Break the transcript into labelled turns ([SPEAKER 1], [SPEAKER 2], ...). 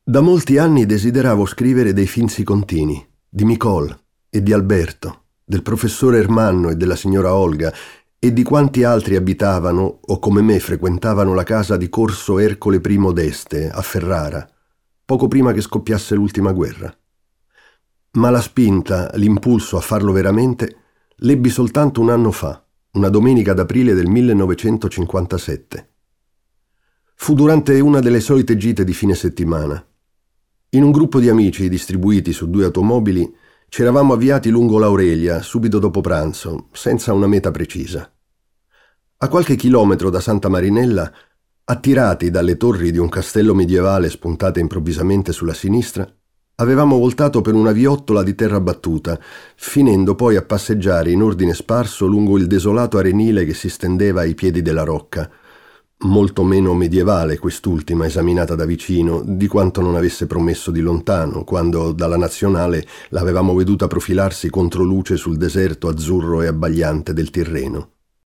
[SPEAKER 1] Da molti anni desideravo scrivere dei finzi contini, di Micol e di Alberto, del professore Ermanno e della signora Olga e di quanti altri abitavano o come me frequentavano la casa di Corso Ercole I d'Este, a Ferrara, poco prima che scoppiasse l'ultima guerra. Ma la spinta, l'impulso a farlo veramente, l'ebbi soltanto un anno fa, una domenica d'aprile del 1957. Fu durante una delle solite gite di fine settimana. In un gruppo di amici distribuiti su 2 automobili ci eravamo avviati lungo l'Aurelia subito dopo pranzo, senza una meta precisa. A qualche chilometro da Santa Marinella, attirati dalle torri di un castello medievale spuntate improvvisamente sulla sinistra, avevamo voltato per una viottola di terra battuta, finendo poi a passeggiare in ordine sparso lungo il desolato arenile che si stendeva ai piedi della rocca, molto meno medievale quest'ultima esaminata da vicino di quanto non avesse promesso di lontano, quando dalla nazionale l'avevamo veduta profilarsi contro luce sul deserto azzurro e abbagliante del Tirreno.